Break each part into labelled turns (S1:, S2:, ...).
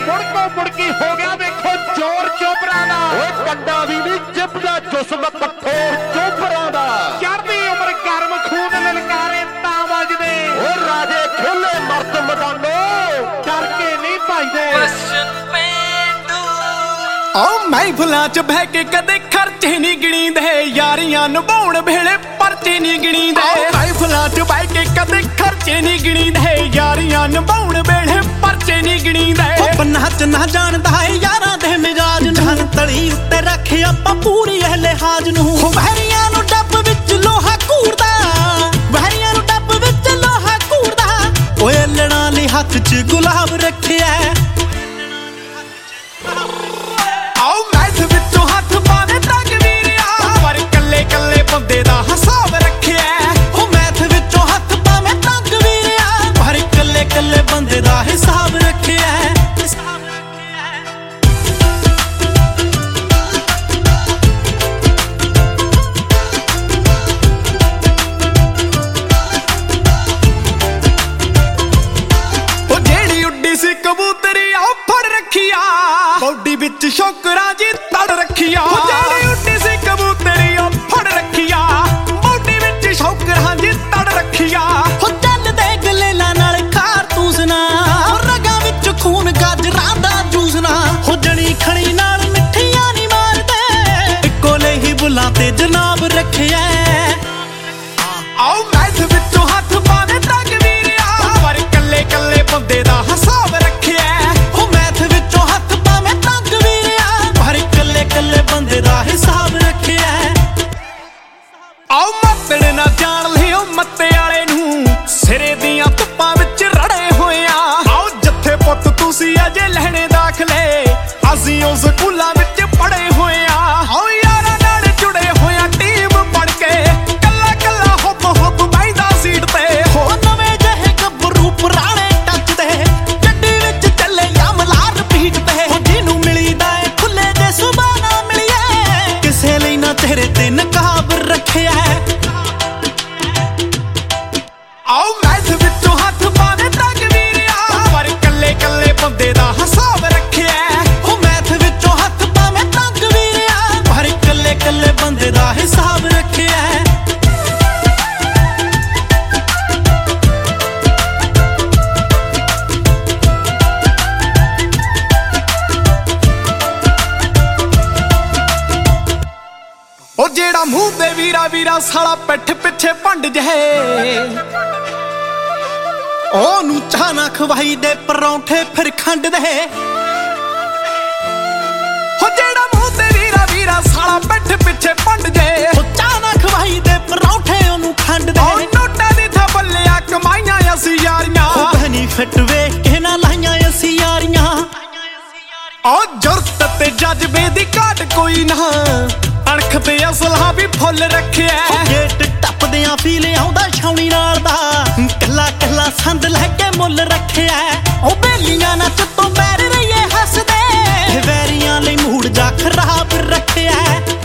S1: मुड़की हो गया देखो जोर चोपड़ा दा
S2: कंडा भी नहीं जिपदा जिस्म कठोर चोपड़ा दा
S1: चढ़दी उम्र गर्म खून ललकारे तां वजदे
S2: राजे खेले मर्द मैदानो
S1: डर के नहीं भजदे
S3: महफिलां च बह के कदे खर्चे नहीं गिणींदे यारियां निभाउण वेले परचे नहीं गिणींदे महफिलां च बह के कदे खर्चे नहीं गिणींदे यारियां निभाउण वेले परचे नहीं गिणींदे बन्ना च ना जानदा है यारां दे मिजाज नाल तली उत्ते रखे आपां पूरी एह लिहाज नूं वहरियां नूं डੱਬ विच लोहा घूरदा वहरियां नूं डੱਬ विच लोहा घूरदा ओए लड़ां लई हत्थ च गुलाब रखिया ਬੰਦੇ ਦਾ ਹਿਸਾਬ ਰੱਖਿਆ ਉਹ ਮੈਥ ਵਿੱਚੋਂ ਹੱਥ ਪਾਵੇਂ ਤੰਗ ਵੀਰਿਆ ਪਰ ਇਕੱਲੇ ਇਕੱਲੇ ਬੰਦੇ ਦਾ ਹਿਸਾਬ ਰੱਖਿਆ ਉਹ ਜਿਹੜੀ ਉੱਡੀ ਸੀ ਕਬੂਤਰੀ ਆ ਫੜ ਰੱਖਿਆ ਬੋਡੀ ਵਿੱਚ ਸ਼ੌਕਰਾਂ ਜੀ ਤੜ ਰੱਖਿਆ ਉਹ ਜਿਹੜੀ ਉੱਡੀ ਸੀ ਕਬੂਤਰੀ ਆ ਫੜ ਰੱਖਿਆ ਬੋਡੀ ਵਿੱਚ ਸ਼ੌਕਰਾਂ ਜੀ ਤੜ ਰੱਖਿਆ ਉਹ ਚੱਲਦੇ ਗਲੇਲਾ ਨਾਲ ਕਾਰਤੂਸ ਨਾ ਰਗਾਂ ਵਿੱਚ ਖੂਨ ਗਾਜਰਾਂ ਦਾ ਜੂਸ ਨਾ ਹੋ ਜਣੀ ਖਣੀ ਨਾਲ ਮਿੱਠੀਆਂ ਨਹੀਂ ਮਾਰਦੇ ਇੱਕੋ ਲਈ ਬੁੱਲਾਂ ਤੇ ਜਨਾਬ ਰੱਖਿਆ ਆਓ ਮੈਥ ਵਿੱਚੋਂ ਹੱਥ ਪਾਵੇ ਤੱਕ ਵੀਰਿਆ ਪਰ ਕੱਲੇ ਕੱਲੇ ਬੰਦੇ ਦਾ ਹਿਸਾਬ ਰੱਖਿਆ ਉਹ ਮੈਥ ਵਿੱਚੋਂ ਹੱਥ ਪਾਵੇ ਤੱਕ ਵੀਰਿਆ ਪਰ ਕੱਲੇ ਕੱਲੇ ਬੰਦੇ ਦਾ ਹਿਸਾਬ ਰੱਖਿਆ ਆਓ ਮੱਤੜ ਨਾ ਜਾਣ ਲਿਓ ਮੱਤੇ ਵਾਲੇ ਨੂੰ ਸਿਰੇ ਦੀਆਂ ਧੁੱਪਾਂ ਵਿੱਚ ਰੜੇ ਹੋਏ ਆ ਆਓ ਜੱਥੇ ਪੁੱਤ ਤੁਸੀਂ ਅਜੇ ਲਹਿਣੇ ਦਾਖਲੇ ਅਸੀਂ ਉਹ ਸਕੂਲਾਂ ਵਿੱਚ ਪੜੇ ਹੋਏ ਆ ਆਓ ਯਾਰਾਂ ਨਾਲ ਜੁੜੇ ਹੋਇਆ ਟੀਮ ਬਣ ਕੇ ਕੱਲਾ ਕੱਲਾ ਹੁੱਬ ਹੁੱਬ ਬੈਠਦਾ ਸੀਟ ਤੇ ਹੋ ਨਵੇਂ ਜਿਹੇ ਗੱਭਰੂ ਪੁਰਾਣੇ ਟੱਚਦੇ ਗੱਡੀ ਵਿੱਚ ਚੱਲੇ ਯਮਲਾ ਰਿਪੀਟ ਤੇ ਹੋ ਜਿਹਨੂੰ ਮਿਲੀਦਾ ਏ ਖੁੱਲੇ ਜੇ ਸੁਬਾਹ ਨਾ ਮਿਲੀਏ ਕਿਸੇ ਲਈ ਨਾ ਤੇਰੇ ਤੇ ਨਕਾਬ ਰੱਖਿਆ ਆਓ ਮੈਥ ਵਿੱਚੋਂ ਹੱਥ ਪਾਵੇ ਤੱਕ ਵੀਰਿਆ ਪਰ ਕੱਲੇ ਕੱਲੇ ਬੰਦੇ ਦਾ ਹਿਸਾਬ ਰੱਖਿਆ ਉਹ ਮੈਥ ਵਿੱਚੋਂ ਹੱਥ ਪਾਵੇ ਤੱਕ ਵੀਰਿਆ ਪਰ ਕੱਲੇ ਕੱਲੇ ਬੰਦੇ ਦਾ ਹਿਸਾਬ ਰੱਖਿਆ ਉਹ ਜਿਹੜਾ ਮੂੰਹ ਤੇ ਵੀਰਾ ਵੀਰਾ ਸਾਲਾ ਪਿੱਠ ਪਿੱਛੇ ਭੰਡ ਜਹੇ ਉਹਨੂੰ ਚਾਹ ਨਾ ਖਵਾਈ ਦੇ ਪਰੌਂਠੇ ਫਿਰ ਖੰਡ ਦੇ ਹੋ ਜਿਹੜਾ ਮੂੰਹ ਤੇ ਵੀਰਾ ਵੀਰਾ ਸਾਲਾ ਪਿੱਠ ਪਿੱਛੇ ਭੰਡ ਜੇ ਉਹ ਚਾਹ ਨਾ ਖਵਾਈ ਦੇ ਪਰੌਂਠੇ ਉਹਨੂੰ ਖੰਡ ਦੇ ਉਹ ਨੋਟਾਂ ਦੀ ਥੱਬਲਿਆ ਕਮਾਈਆਂ ਅਸੀਂ ਯਾਰੀਆਂ ਉਹ ਬੈਨੀਫਿਟ ਵੇਖ ਕੇ ਨਾ ਲਾਈਆਂ ਅਸੀਂ ਯਾਰੀਆਂ ਉਹ ਜੁਰਤ ਤੇ ਜਜ਼ਬੇ ਦੀ ਘਾਟ ਕੋਈ ਨਾ ਅਣਖ ਤੇ ਅਸਲਾ ਵੀ ਫੁੱਲ ਰੱਖਿਆ ਗੇਟ ਟੱਪਦਿਆਂ ਫੀਲ ਆਉਂਦਾ ਛਾਉਣੀ ਨਾਲ ਦਾ ਕੱਲਾ ਕੱਲਾ ਸੰਦ ਲੈ ਕੇ ਮੁੱਲ ਰੱਖਿਆ ਉਹ ਬੇਲੀਆਂ ਨਾ ਚੁੱਤੋਂ ਬੈਰ ਰਹੀਏ ਹੱਸਦੇ ਵੈਰੀਆਂ ਲਈ ਮੂਡ ਜਾ ਖਰਾਬ ਰੱਖਿਆ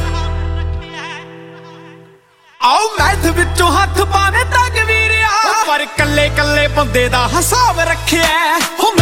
S3: ਆਓ ਮੈਥ ਵਿੱਚੋਂ ਹੱਥ ਪਾਵੇ ਤੱਕ ਵੀਰਿਆ ਪਰ ਕੱਲੇ ਕੱਲੇ ਬੰਦੇ ਦਾ ਹਿਸਾਬ ਰੱਖਿਆ